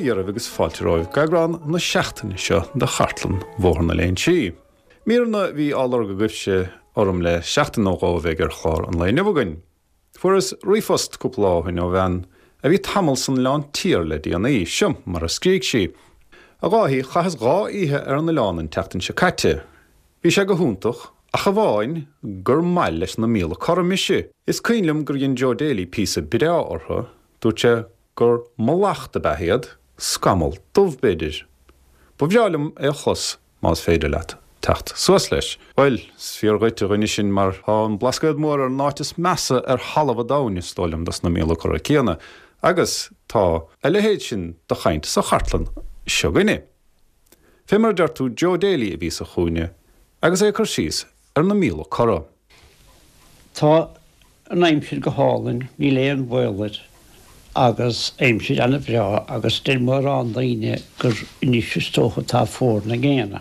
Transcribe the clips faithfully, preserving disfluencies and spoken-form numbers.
dhearmh agus fáilteráibh gagrán na seachtaine seo de chartlan mhórna léon si. Míorna bhí álar go gcuibse orm le seachtain ógábh ar chlár an léine bhagain. Furas rifost cúpláhain ó bhean a bhí tamil san leán tír le díanaí siom mar a scríg si. A gáhí chahas gá ihe ar an leánin teachtain se caite. Bhí sé go húntaach a chaháin gur maill leis na míle choramise. Is cuinlim gur gin Joe Daly písa bidá ortha, dúirt sé gur malachta behéad scamal dubhbéidir. Ba bhealum é chus más féidir leat techt suas leis. Weil, sfíor goite rinne sin mar há an blascaid mór ar náitis measa ar halamh dáin is stáilm das na míle chora céanna, agus tá eilehéid sin do chaint sa chartlan seo gine. Fé mar deirtú Joe Daly a bhí sa chúine, agus é chur síos ar na míle chora. Tá an aimsir go hálainn ní léon bhilid agus aimsir anna bhreá agus den mar an daine gur iníos tócha tá fór na ggéana.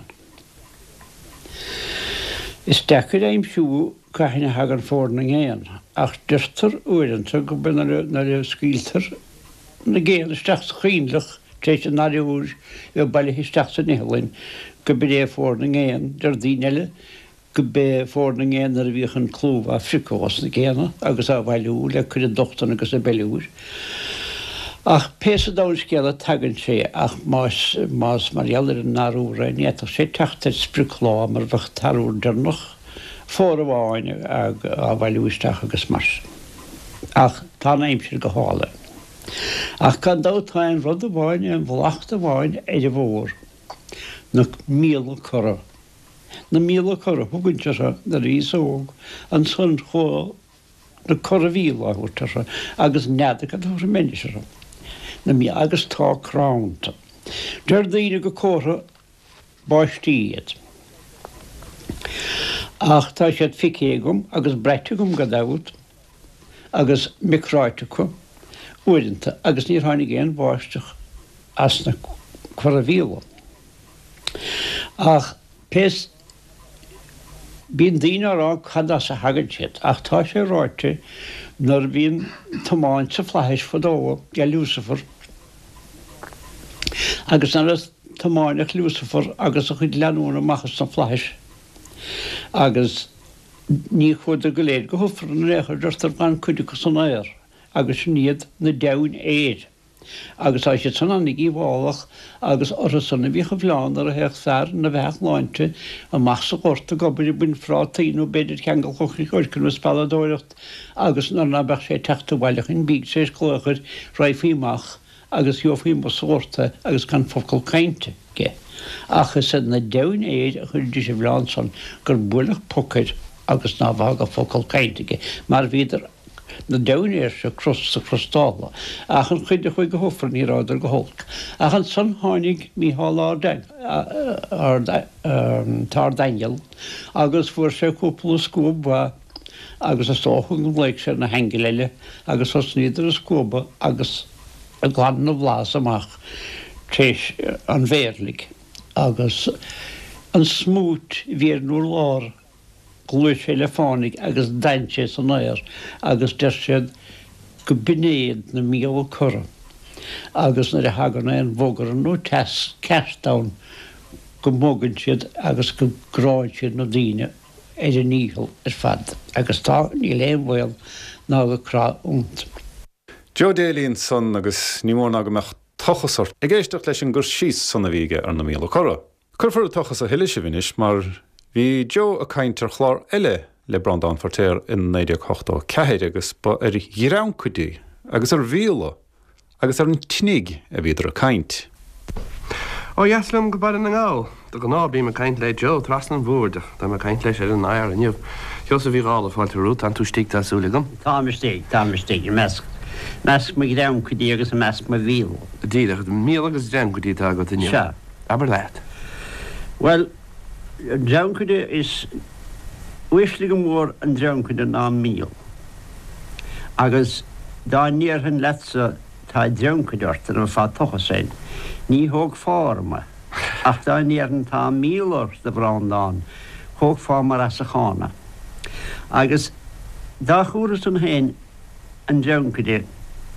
Is deachir aimsú caithna hagan fór na ggéana, ach dúirtar uaireanta go bin na scíaltar na ggéana isteach chiínlach téis an náúr bheith bailí isteach san nihalainn go be é fór na ggéana dar dhíineile go be fór na ggéana ar a bhíoch an clúb a fricós na ggéana agus a bhailú le chuir an dochtan agus a beúr. Ach pés a dáin scéala tagann sé ach más más marhealar an náúra néach sé teachtar spriclá mar bheith tarúr darnach fór a bháin a bhailú isteach agus mars. Ach tá aimsir go hála. Ach can dátáin rud a bháin an bhlachta bháin éidir bhór na míle chora. Na míle chora thugann se na rís óg an son chó na chora bhíla chuirtar se agus neada go thuair menne se. Na mí agus tá cránta. Deir daoine go córa báistíiad. Ach tá siad ficéigum agus breitigum go dabhút agus micráiticu uaireanta agus níor tháinig géan báisteach as na chora bhíla. Ach pés bíon daoine ará chadá sa hagann siad ach tá sé ráite nar bhíon tomáin sa phláthais fadóha ge Lucifer agus nar tomáineach Lucifer agus a chuid leanúna machchas sa phláthais agus ní chuid a go léad go thufar an réchar dúirtar gan chuide go san éir agus níiad na dain éid. Agus á sé san annig í bhálach agus ortha sanna bhí go bhláán ar a heach fear na bheith láinte a mach sa gorta gobair buin frátaíú beidir cheangal chochrí chuircin spalladóireacht agus nar na bheith sé teachta bhaileach in bíg sé chlóchar raifíach agus joofhí mo sórta agus can focail cainte ge. Achas san na dain éid a chuir sé bhláán san gur builach pocaid agus ná bhag a focail cainte ge. Mar bhíidir na dain se cross sa crostála. Ach an chuide chuig go hofar ní ráidir go holc. Ach an san tháinig mí hálá tar Daniel agus fuair sé cúpla scúb agus a stócha go léic sé na hengileile agus os níidir a scúba agus a glan na bhlás amach téis an bhéirlig agus an smút bhíar núr lár glúis telefónig agus daintse san éir agus deir siad go binéad na míle chora. Agus na hagan an bhógar an nó test ceirtán go mógann siad agus go gráid siad na daine éidir níhil ar fad. Agus tá ní léon bhil ná go crá únt. Joe Daly an son agus ní mór agamach tochasort. Ag éisteach leis an gur síos sanna bhíige ar na míle chora. Curfar a tochas a hiile se bhinis mar bhí Joe a caintear chlár eile le brandán fortéir in néideag hochtá cehéir agus ba ar dhírán chuidí agus ar bhíla agus ar an tnig a bhíidir a caint. Ó dheaslam go bad an ngáil, do go ná bí me caint le Joe tras an bhúrde, tá me caint leis ar an air an nniuh. Jos a bhí gála fáilte rút an tú stíigh tásúlagam? Tá me stíigh, tá me stíigh, measc. Measc me dhán chuidí agus a measc me bhíl. Díach mí agus dhán chuidí tá go inniu. Se. Aber leat. Well, Drankude is uislige mór an drankude ná míl. Agus dá níor han letse tá drankudeart an fá tocha sein. Ní hóg fárma. Ach dá níor han tá mílor de brandán. Hóg fárma as a chána. Agus dá chúras an hain an drankude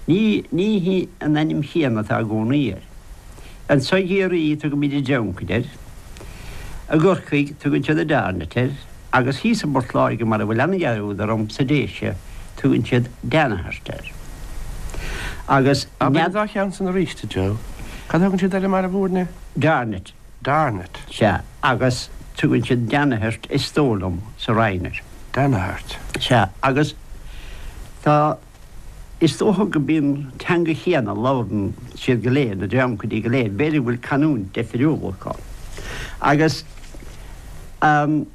Ní ní hí an anim chéanana tá gcónaíar. An sa géirí tu go míidir deancadir, a ggurchaig tu gon siad a dánatir, agus hí sa bortláir go mar a bhfuil angearú arm sa déise tu gon siad déanathirteir. Agus A bhí dá chean san ríiste, Joe. Cad thugann siad eile mar a bhúrne? Darnit Darnet. se agus tu gon siad déanathirt is tólam sa Rainir. Danahart. Se agus tá is tócha go bíon teanga chéanana ládan siad go léad a deam go dtí go léad, beidir bhfuil canún defriúlaá. Agus um,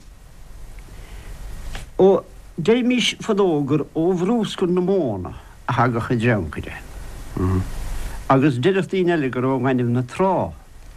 ó dé mis fadógur ó bhrúscun na móna a hagacha deamcaide. Agus didirtaí eile gur ó gaiineh na trá.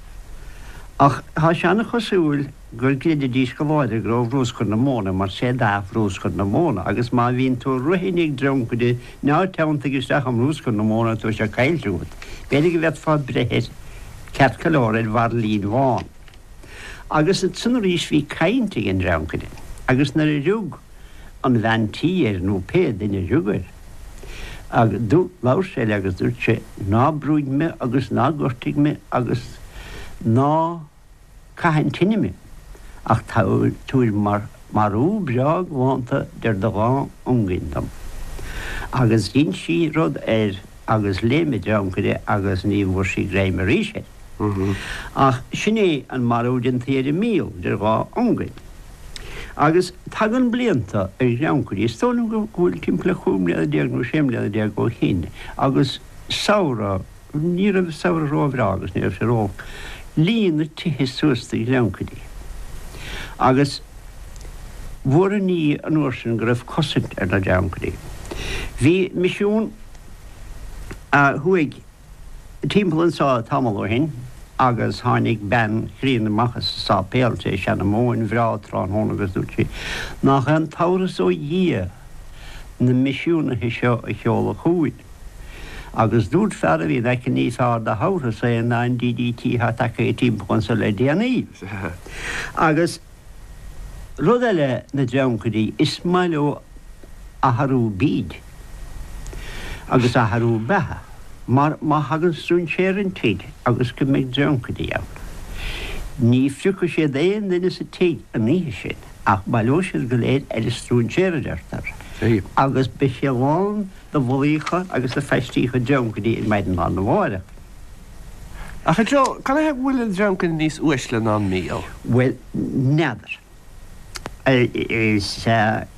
Ach há seanna chosúil gur géidir dís go bháidir gur ó bhrúscun na móna mar sé dá bhrúscun na móna, agus má bhíonn tú ruhinnig deamcaide ná teanta isteach am bhrúscun na móna tú se cailrúd. Beidir go bheith fád brehéir ceart calóir bhar lín bháin. Agus an san rís bhí cainte an deamcaide, agus nar i rúg an bheantíí ar nó péad in i rúgair. Agus dú láir sé agus dúirt sé ná brúid me agus ná gortaigh me agus ná caihan tinine me. Ach túir mar marú breag bhánta der do bháin ungindam. Agus dín sí rud ar agus léime deamcaide agus ní bhór sí gréim a ríise. Ach sinné an marúdin tíir míl der bhá ungain. Agus tagan blianta ar deamcaide, stónam go bhfuil timpla chúmle a déag nó séimle a déag go chéine. Agus saora, ní a saora róbhrá agus ní a sé ró, líana tithe suasta i deamcaide. Agus bhór ní an uairsin go raibh cosint ar na deamcaide. Bhí misiún a thuig timplan sá tamil ó hin, agus tháinig ben chríon amachchas sa péalte se na móin bhrátrán hónagus dúirtí. Nach an táras ó dhé na misiúna hi seo a cheola chúid. Agus dúirt fear a bhí ag níos á de hára sé na an D D T hat take i timpplan sa le D N I. Agus rud eile na deamcaidí is mailó a tharú bíd agus a tharú bethe. Mar má hagan strún séir an tiid agus go méid deamcaidí ann. Ní fiúcha sé éon duine sa tiid a níhe sin, ach bailó siad go léad ar is strún séir deirtar. Agus be sé bháin do bhlaícha agus a feistícha deamcaidí in maidin ná na bháire. Ach Joe, can I have bhfuil an deamcaidí níos uaisle ná míl? Well, neadar. Is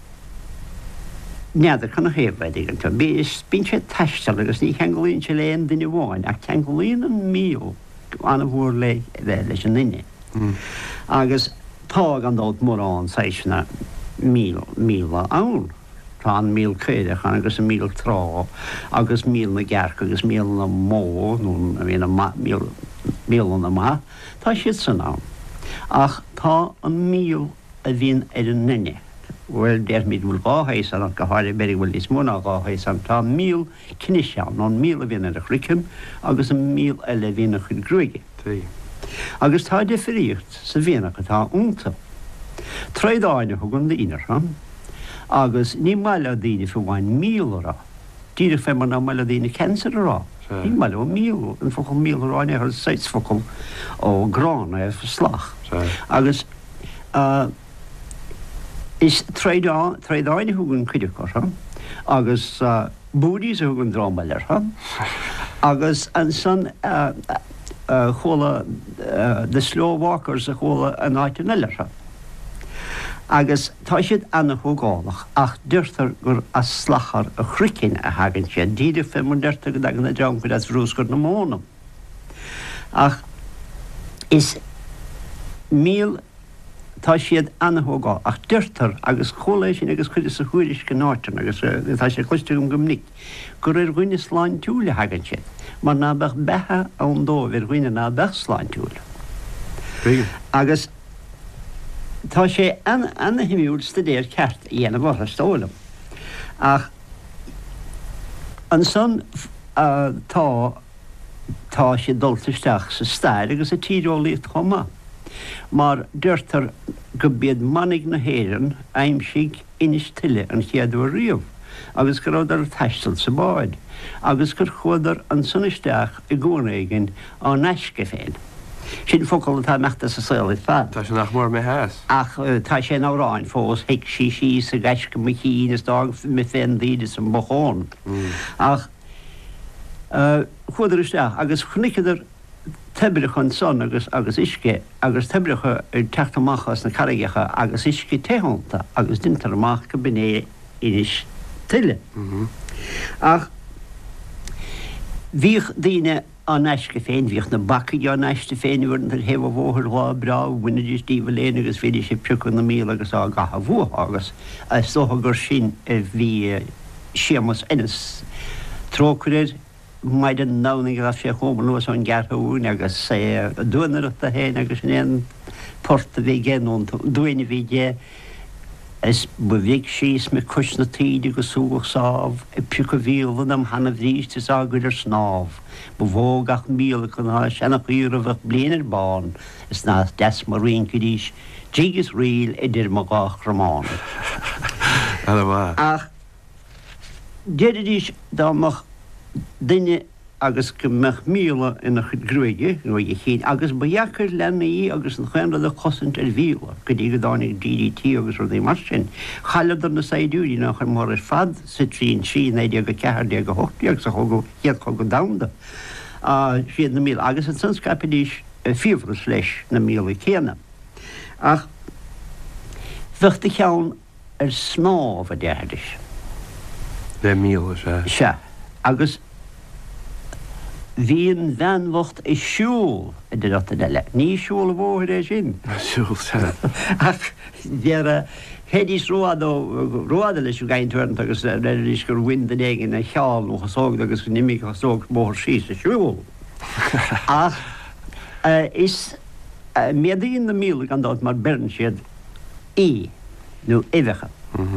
neadar chuna héhhaid an tá. Bís bín sé teistal agus ní cheangaíonn se léon duine bháin, ach cheangaíonn an míl anna bhór le leis an duine. Agus tá an dót mórrán séisna míl míle ann. Tá an míl céideach agus an míl trá, agus míl na gearcha agus míl na mó nó a bhíon míl na má, tá siad san ann. Ach tá an míl a bhíon ar an nine. Well, déir míid bhfuil gáhééis an go háir berig bhfuil is múna gáhééis an tá míl ciniseán, ná míl a bhíon ar a chruicim agus an míl eile bhíon a chud grúige. Agus tá defríocht sa bhíanacha tá únta. Treidáine thugann líonar, agus ní meile daoine fa bháin míl rá. Díidir fé mar ná meile daoine cancer rá. Ní meile ó míl, an focail míl ráine ar seis focail ó grán a slach. Agus is treidáine thugann cuideachar, agus búdís a thugann drámailir, agus an san chola de slóhhacars a chola an áitin eileir. Agus tá siad anna thugáach ach dúirtar gur a slachar a chruicin a hagann sé, díidir fé mar deirtar go dagan na deamcaid as bhrúscar na mónam. Ach is míl tá siad anna thugáach ach dúirtar agus choléis sin agus chuidir sa chuiris go náitin agus tá sé chuisteúm gomnic, gur ar ghuiine sláin túúla hagann siad, mar ná beh bethe an dómh ar ghuiine ná beh sláin túúla. Agus tá sé anna himimiúil stadéir ceart dhéana bhar stólam. Ach an san tá tá sé dultaisteach sa stair agus a tírólaíocht chomá. Mar dúirtar go bead manig na héireann aimsigh inis tuile an chéadú riamh, agus go raibh ar taistil sa báid, agus gur chuadar an sunisteach i gcónaigin á neisce féin. Sin focail tá meachta sa saoil fad. Tá sin nach mór mé heas. Ach tá sé áráin fós hiic sí sí sa gaisce mo chin is dá mi féin díide san mochón. Ach chuadar isteach agus chnicadar tebricha an son agus agus isce agus tebricha ar teachtamachchas na caraigecha agus isce téhananta agus dintar amach go binné inis tuile. Ach bhíoh daoine an neisce féin, bhíoh na bacaí an neiste féin bhar ar hebh bhóthir lá bra, bhuiineadís díomh léana agus féidir sé piúcha na mí agus á gatha bhuath agus a socha gur sin a bhí sémas inas trócurir maid an nánig a sé chóman luas an garthún agus sé dúnar a héin agus sin porta bhí génún dúine bhí dé is bhíh síos me cusna tíide go súach sáh i piúcha bhílan am hana bhrís is águr ar snáb, ba bhógach míle chun há senach ír a bheith blianaar bán is ná des mar rion go dís dígus riil idir mo gách ramána. Ach déidir dámach duine agus go meach míle ina chud grúige nuige chéad agus baheachar lena í agus an chuanra le cosint ar bhíla go dtí go dánig D D T agus ru é mar sin. Chaladar na saidúí nach chu mar ar fad sa trín sí éide go cehar de go hochtíag sa go héad chu go damda. siad na míl agus an sanskapidís fíomhras leis na míla chéna. Ach bheachta cheann ar snáb a deardis. Le míle se. Se. Agus bhíon bheanmhacht i siúl i d rata deile. Ní siúl a bhóthir é sin. Siúl se. Ach dear hédís roiad ó roiad leis gain tuairn agus leis gur wind an éigen a cheáil nó chasóg agus nimí chasóg mór síos a siúl. Ach is méadaíon na míle gan dát mar bern siad í nó éidecha.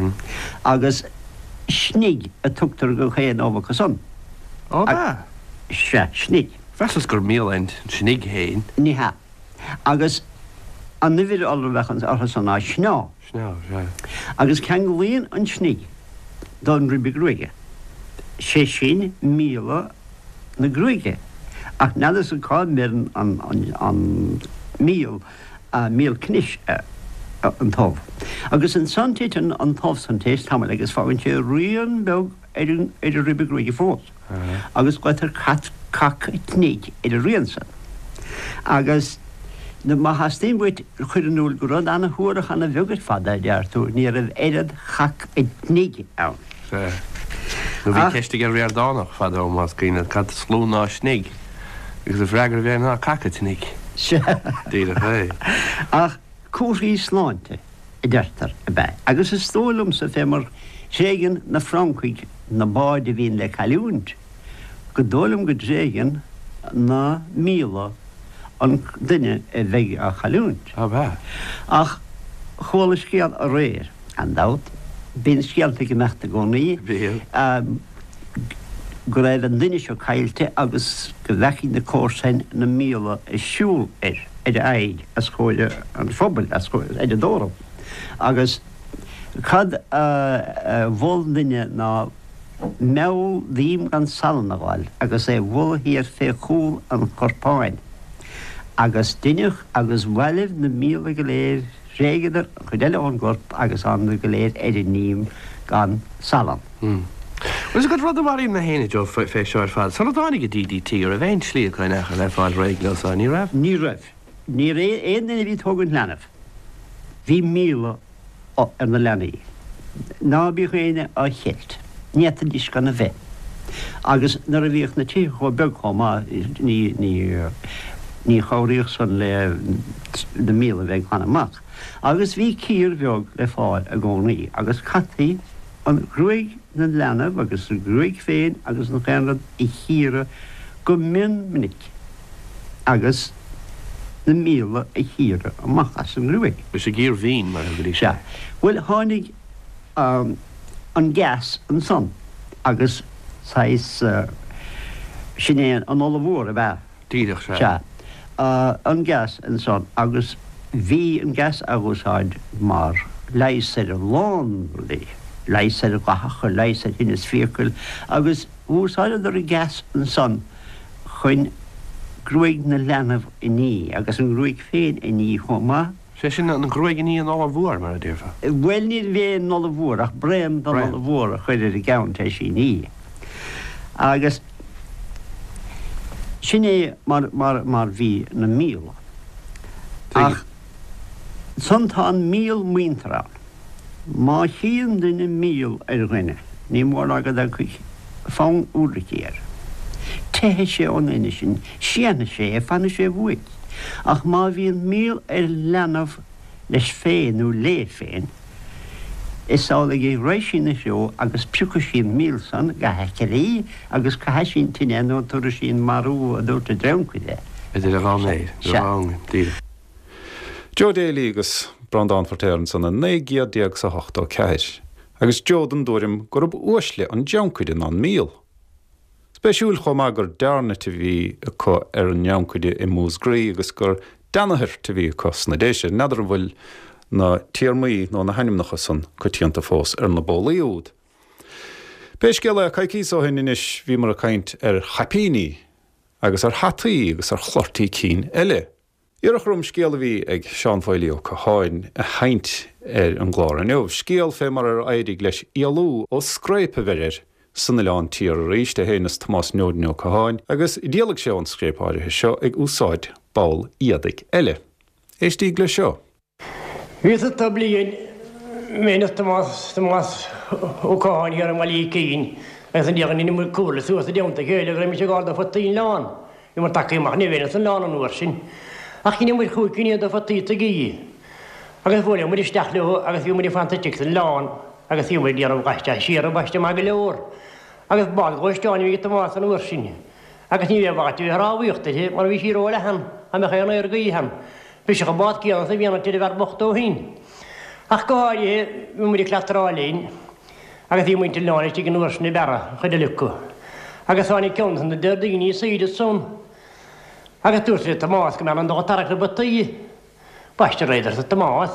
Agus snig a tugtar go chéan óbha cason. Ó ba? Se, snig. Festas gur míleint snig héin. Ní ha. Agus an nifir allar bhechans archas an á sná. Sná, se. Agus cean go bhíon an snig don ribbe gruige. sé sin míle na gruige. Ach nadas an cád mérin an, an, an míl, uh, míl cnis uh, uh, an tóf. Agus an santéitan an tóf santéis tamil agus fáin sé rion beg idir ribbe gruige fós. Uh-huh. Agus gaitar cat cac tníd idir riansa. Agus na má hastín buit chuir an úl gurad anna huarach anna bhegad fada deartú ní a éad chac tníd ann. Se. Nu bhí ceiste gur réar dánach fada ó más cíine cat slú ná snig. Agus a bhreagar bhéir ná caca tníd. Se. Díad a fé. Ach cúsí sláinte i deartar a bheith. Agus is stólum sa fémar ségan na Francaig na báide bhíon le caliúnt. Go dólum go drégan na míle an duine a bheith a chalúnt. Á ba. Ach chóla scéal a réir an dát, bíon scialta go meachta gcónaí. Bíal. Um, go raibh an duine seo caiilte agus go bheicí na cóirsain na míle i siúl ir, idir aig a scóide an phobal a scóide, idir dóram. Agus cad bhil duine ná meall dhím gan salan a bháil, agus é bhil hir fé chúl an corpáin. Agus duineach agus bhhailh na míle go léir réigeadar chudeile ón gorp agus an go léir idir níim gan salan. Was a good rud marí na héine jo fé seoir fáil. San dánig a D D T ar a bhéin slíad chuin echa le fáil réiglas a ní raibh? Ní raibh. Ní ré éana bhí tógann lenah. Bhí míle ar na lenaí. Ná bí chuine á chéilt. Níta dís gan na bheith. Agus nar a bhíoch na tí chu beg chomá ní ní choiríoch san le na míle bheith chana amach. Agus bhí cír bheog le fáil a gcónaí, agus cataí an grúig na lenah agus an grúig féin agus na chéanrad i chiire go min minic. Agus na míle i chiire amach as an grúig. Bus a gír bhín mar a bhí se. Well, tháinig um, an gas an son agus sais uh, sinnéan an ola bhór a bheith. Díadach se. Se. Uh, an gas an son agus bhí an gas agusáid mar leis ar an lán lí leis ar gach chu leis ar hinnas fiúcail agus úsáid ar a gas an son chuin grúig na lenamh iní agus an grúig féin iní chomá. sé sin an grúig iní an ála bhór mar a ddíirfa. Well ní bhé nóla bhór ach breim don nóla bhór a chuidir a gaanta sí ní. Agus sin é mar mar mar bhí na míl. Ach Santá an míl muinterán. Má chéan duine míl ar rinne, ní mór agad a chuig fáin úricéir. Téthe sé ón ine sin, sianna sé a fanna sé bhuiid. Ach má bhíon míl ar lenamh leis féin nó lé féin, is ála gé rééis sin na seo agus piúcha sin míl san ga heiceí agus cai sin tinine nó tuair sin marú a dúirta dreamcuide. Idir a gánéid, tíre. Jo Daly agus Brandán fortéirann sanna négiaag sa hochtá ceis, agus Jordan dúirim gur uisle an deancuide an míl. Speisiúil chomá gur dearna te bhí chu ar an neancuide i músgraí agus gur danahir te bhí cos na déise, nadidir bhfuil na tíarmaí nó na haimnacha san chutíanta fós ar na bólaíúd. Béis geile caiicíáhin inis bhí mar a caint ar chapíní agus ar hataí agus ar chlortaí cín eile. Iarach rum scéal bhí ag Seán Foilí ó Caháin a haint ar an gláir an neamh. Scéal fé mar ar éidig leis ialú ó scrépa bheir sanna leán tíar a ríiste hénas Tomás Nódin ó Caháin agus díalag sé an scrépáirithe seo ag úsáid báil iadaigh eile. Éistí le seo. Bhí tá blion ména Tomás Tomás ó Caháin ar an bhí cín agus an deagan in mú cúla suas a deonta chéile raibh sé gáda fatíí lán. I mar takeíach ní bhéna san lán an uair sin. Ach chin muir chuúcinine do fatíta gí. Agus bhfuil muidir isteach leo agus bhí muidir fantastic san lán agus bhí muidir deanam gaiste siar a baiste me go leor. Agus bád goisteáin bhí Tomás an uair sin. Agus ní bhéh bhaitú rábhuiochta mar bhí sí róla han a me chéanna ar gaí han. Bhí se go bád céanna sa bhíanana tíidir bhar bochtó hín. Ach gáide bhí muidir cleachtarráléin agus bhí muintir lána tí an uair sin na bera chuide lucu. Agus bháinnig ceanna na deir daoine saoide son. Agus dúirsa Tomás go me an dá tarach le bataí. Baiste réidir sa Tomás.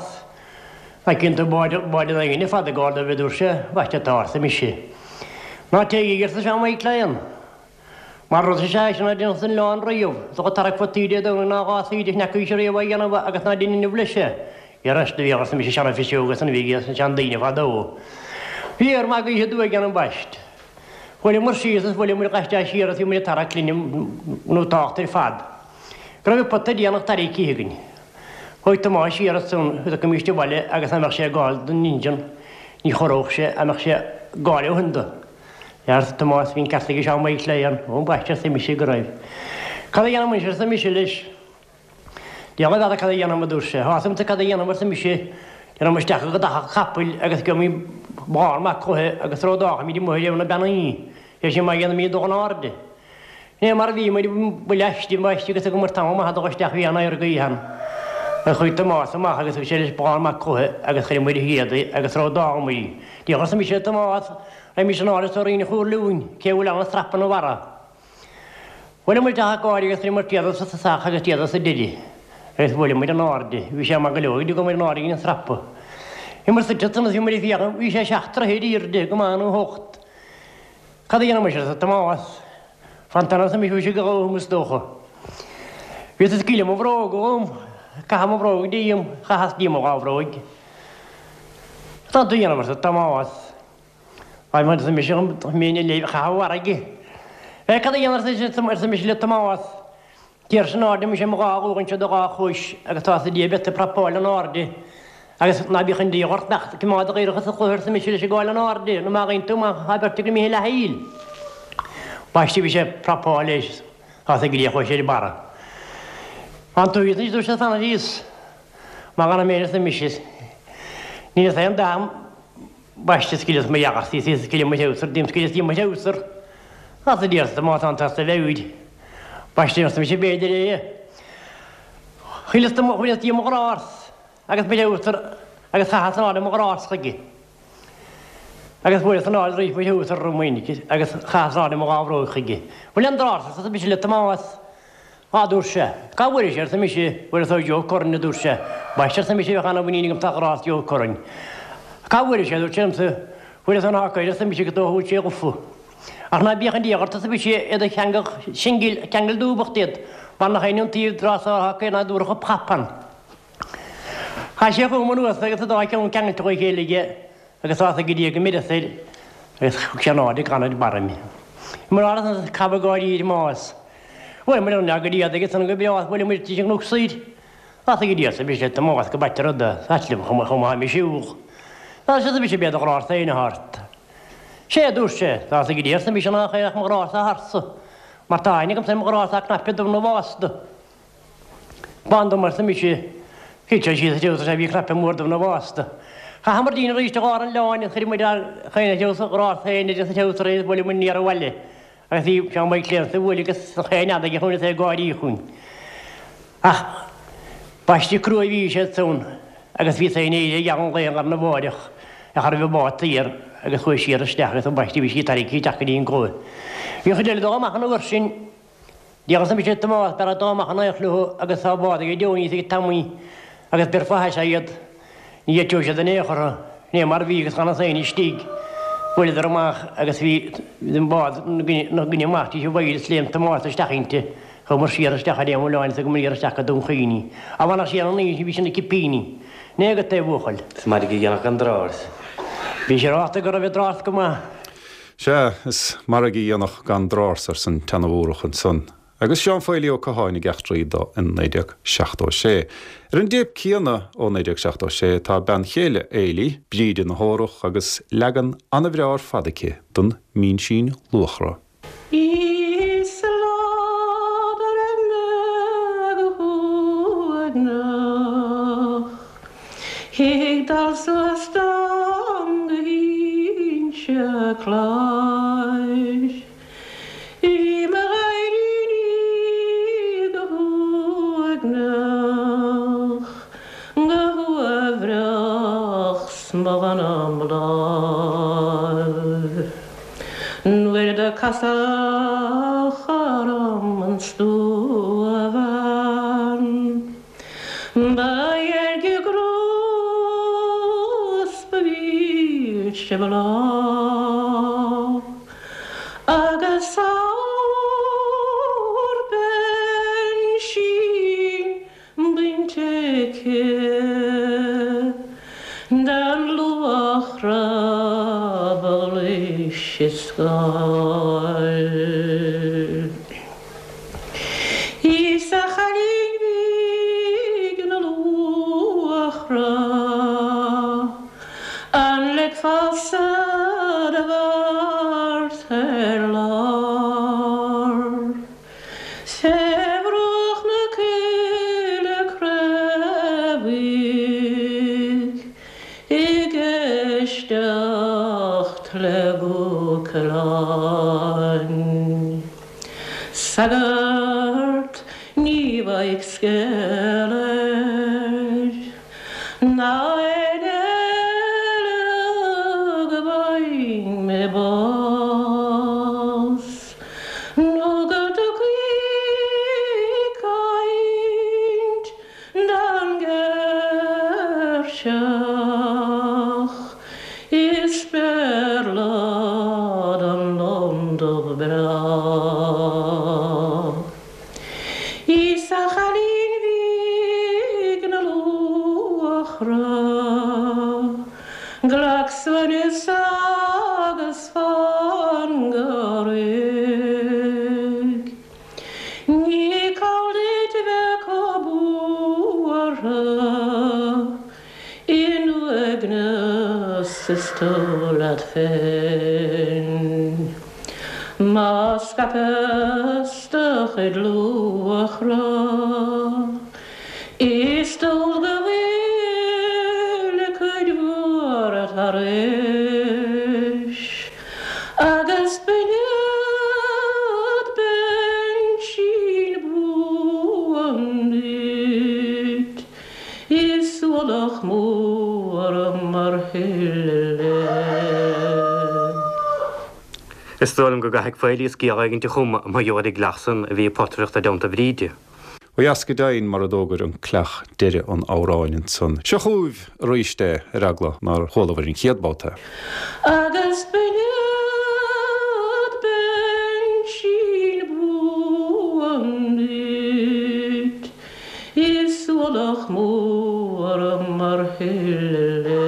A cinnta báide aine fada gáda bheith dúirse baiste tása miisi. Ná téige gur sa se maiid léan. Mar rud sa sé sin na dtíana san leán raíomh, sa go tarach fatíide dona ná gásaíide necaí sé réomh dhéanamh agus ná daine bhliise. I rasta bhíogas sa miisi seanna fisiúgus san bhíige san sean daine fadó. Bhí ar má go ihe dú gan an baist. Bhfuil mar síos bhfuil mu gaiste siar a bhí mu tarach línim nó táachtar fad. Grabh potta díanach tarí cíhagann. Chuid Tomás siar san chu go míiste bhaile agus amach sé gáil don ninjan ní choróch sé amach sé gáile hunda. Ar Tomás hín ceige se maiid léan ón baiste sa miisi go raibh. Cad dhéanam sé sa miisi leis. Deagad a cad dhéanam dúrse, hásamta cad dhéanam sa miisi ar an meisteach go dacha chapil agus go mí báach chuthe agus rádácha mí muhéimna benaí, é sé mai dhéanam mí do an áde. Né mar bhí muid buleistí meiste agus go mar tam a doisteach bhí anna ar gaíhan. A chuid Tomás amach agus sé leis báach chuthe agus chu muidir héadaí agus rádámaí. Díachas sa miisi Tomás a mí an áras ó riine chuúr lún, céhfuil an trappan ó bhara. Bhfuil mu deach gáir agus mar tíada sa sacha agus tíada sa didi. Agus bhfuil muid an áde, bhí sé mar go leoid go mar náí an trappa. I mar sa titanna bhí mar bhíach, bhí sé seachtra héad íirde go máú hocht. Cad dhéanam sé sa Tomás. Fantana sa mí sé go gámas dócha. Bhí is cíile ó bhrágóm, caham ó bhrág díam, chahas díam ó gábhráig. Tá dhéanam sa Tomás. Bhaid mar sa mí sé mína léh chahaige. É cad dhéanam sa mí le Tomás. Tíar san áde mí sé gáúgann se do gá chuis agus tá sa diabete prapáil an áde. Agus na bhí chun díort nach go máid réirecha sa chuir sa mí sé gáil an áde, nó má gaon tú haberta go mí le haíl. Baiste bhí sé prapáil leis á sa gilí chuis sé bara. An tú ní dú sé sanna díos má ganna méidir sa misis. Ní sé an dám baiste scílas mé jagas tí sí scíile mu teúsar, dím scílas tí mu teúsar. Á sa díos sa má an tá sa bheúid. Baiste sa mí sé béidir é. Chilas chuile tí mórás agus mé teúsar agus chahas an áda mórás chuigi. Agus bhfuil san áil ríh mu teúsar Romainici agus chahas an áda mórá chuigi. Bhfuil an drás sa mí sé le Tomás. Á dúr sé. Cá bhfuir sé sa mí sé bhfuil a jo corn na dúr sé. Baiste sa mí sé bhechanna bhíine go tarás jo corn. Cá bhfuir sé dúr sem sa Fuair san ácair sa mis go hút sé go fu. Ach na bíchan díagart sa bis sé iad cheangal singil cheangal dúbachtiad, ban nach chéún tíomh dras ácha na dúra go papan. Cha sé go manú agus a dá ceann ceangal tuí chéige agus á go dí go midasil agus ceanáide ganna barmi. Mar á cabbagáí más. Bhfuil mar an agad díad agus an go beáth bhfuil mu tí nó síd. Tá go dí sa bis sé más go baitte ruda salim chum chum mi siúch. Tá sé bis sé bead ará féine hart. sé dúr sé tá go dí sa mis nach chéach marrá a harsa. Mar táinnig am sem marrá a knappiad nó bhásta. Bandú mar sa mis sé Hitte sí teú sé bhí crappe mórdom na bhásta. Cha hamar dína ríiste gá an leáin chuir mu chéine teúsa rá chéine de teútar rééis bhfuil mu níar bhile. agus í se mai léir sa bhfuil agus sa chéine a chuúna sé gáirí chuún. Ach baistí cruúa bhí sé tún agus bhí sé éide dean léon ar na bháideach a chu bh bátaíar agus chuir siar a steachas an baistí bhí sí tarí teachcha íon ggó. Bhí chu déile dáach an bhar sin díagas sa sé má ber a dáach an échluú agus tá báda go deoní sé tamí agus ber fathe sé iad ní tú sé den échar né mar bhí agus chana saoí stíg bhfuil ar amach agus bhí den bád na gine mátí sé bhil sléim tamáta steachinte chu mar siar a stecha dé mláin sa go mar ar stecha dún chuoí. A bhana sé an ní bhí sinna cipíní. Né go té bhuachail. Mar go dhéanach an drás. Bhí sé ráta go a bheith drás go má. Se is mar a dhéanach gan drás ar san tanmhúrach an son. Agus seán fáilí ó coáinna geachtraí do in néideag seachtó sé. Ar an déobh cíanna ó néideag seachtó sé tá ben chéile éilí, bríide na hórach agus legan anna bhreáir fadaché don mín sin luachra. Hig dal so stang hín se chláis. I me gairí go huagnach, go huavrachs ma van amlai. Nuir de casach aram an stúavan, ba erge Shibala agus áur ben sin binte ke dan luachra balish isgal Isa khalin vig na luachra Falsad of art her lar Sevroch na kele krevig Igestacht legu klan Sagart niva exkeler Na boss no go to quick kind danger shach is perlad an land of bra isa khalin vigna luachra glaxon is agus fan garig Ní caldit vec obúara Inu agnes istolad fen Ma scapestach ed luachra Istol gawil could war at harish Agus benyad ben sin buandit Is walach mór mar hille Is tólam go gaithag fáilí is gíar aigen te chuma má dheoraigh glasán a bhí potreacht a domta bhríide. ó jasca daon mar a dógur an cleach deire an áráinin san. Se chúh roiiste ragla nar cholamhar in chiadbáta. Agus bead ben sin buamnit is solach mór mar hille.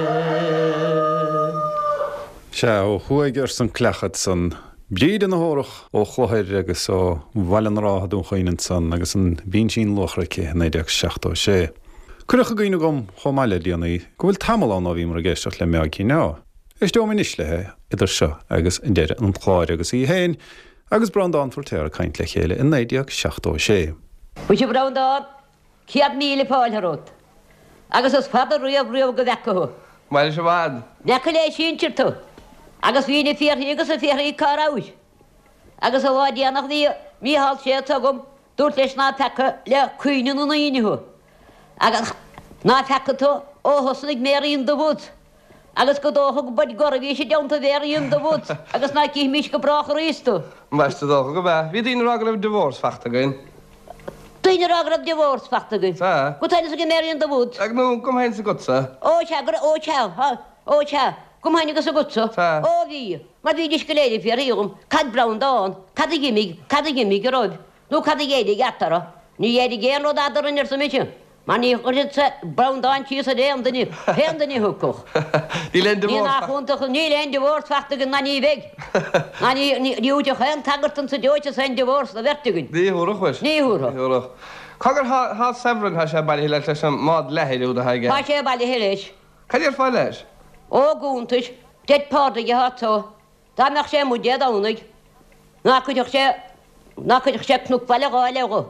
Se ó chuigear san cleachad san bríad an hórach ó chlothir agus ó bhailan ráthadún chuoinen san agus an bhín sin lochraice néideag seachtó sé. Cuireach a gcuoine gom chomáile díanaí go bhfuil tamán á bhí mar a ggéisteach le meag cí ná. Is dó min islethe idir seo agus in deire an chláir agus í héin agus brandán fortéir caint le chéile in néideag seachtó sé. Bhuiise brandán cead míle páiltharót agus os fadar riamh riamh go bhecaú. Maile se bhd. Necha lé sintir tú. Agus bhína fíorthaí agus a fíorthaí cáráis. Agus a bhád déanach ní míhall sé tugam dúirt leis ná pecha le cuoine na naoinethe. Agus ná pecha tú ó thosaigh méiríon do bhd. Agus go dócha go bud gora bhí sé deanta bhéiríon do bhd. Agus ná cí mís go brach ríostú. Meiste dócha go bheith. Bhí dtíon rágrah divorce fachta gain. Tuoine rágrah divorce fachta gain. Tá. Go taine sa go méiríon do bhd. Ag nó gom hain sa gutsa. Ó se gur ó se ó se. Gom haine go sa gutsa. Tá. Ó bhí. Mar bhí dis go léidir fíoríom. Cad brandán. Cad a gimig. Cad a gimig go roib. Nó cad a géidir gatara. Ní éidir géan ó dadar in ar sa mitse. Man ní chuid sa brandán tí a déam daní. Héan daní thucoch. Ní len Ní divorce. nach chunta ní len divorce fachta go na ní bheith. Na ní úte chéan tagartan sa deoite sa divorce a vertigin. Ní húrach weis. Ní húrach. Ní húrach. Cagur há Severin ha sé bailí leis leis an mád lehéú a haige. Tá sé bailí héiles. Caidir fáil leis? Ó gúntais, dead páda go hátá. Tá meach sé mú déad ánaig. Ná chuideach sé ná chuideach sé cnúg baile gáile go.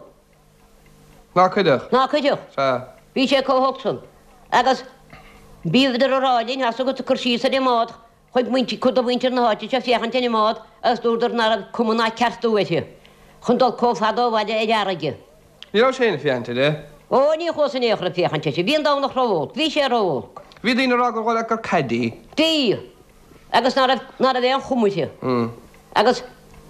Ná chuideach? Ná chuideach. Tá. Bhí sé cóthachsan. Agus bíomhaidir a ráilín has go chuirsí sa dé mád, chuid muintí chud a bhaintear na háte sé fiochan na mád agus dúidir nar cumná ceartúhaithe. Chun dul cófadó bhaide é dearaige. Ní rá séna fianta de? Ó ní chusan éochra fiochan te sé, bhíon dánach ráhólt, bhí sé ráhólt. Bhí dtíon rágur bháil gur cadí. Tí agus nar a bheith an chumuite. Agus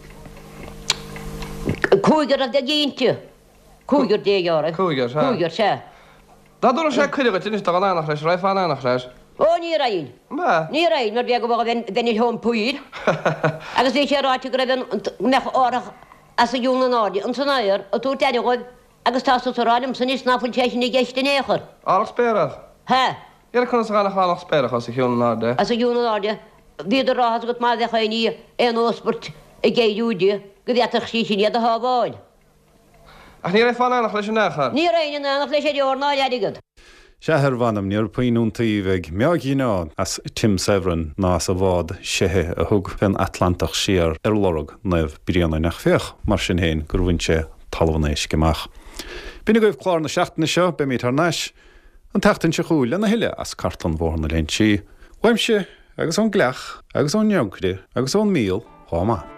cúigar a de géinte. Cúigar déheara. Cúigar, ha. Cúigar sé. Tá dúra sé chuidegat inis do annach leis, raibh annach leis. Ó ní raon. Ba. Ní raon mar bheag go bh bhenig thom puír. Agus é sé ráte go raibh mech árach as a dúna nádi an san áir a tú teide goibh agus tá sa rálim san is náfuil te sin i gceiste néchar. Árach spéireach? Ha, Iar chuna sa gánach annach spéireach as a chiúna náde. as a dúna nádi, bhíidir ráthas go má bhecha ní an ósport i ggéúide go bheach sí sin iad a hábáil. Ach ní raibh annach leis an nechar? Ní raon nach leis sé orná adigad. Sethir bhanam níor puoinúntaí bheith meag í ná as Tim Severin ná sa bhád sethe a thug fen Atlantach siar ar lorug neh bríanana nach féoch mar sin héin gur bhain sé talhanéis goach. Bína goibh chlár na seaachtainna seo be mí tar neis an teachtain se chúil na hiile as cartlan mhórna len si. Weimse agus an gleach agus an neogcré agus an míl háma.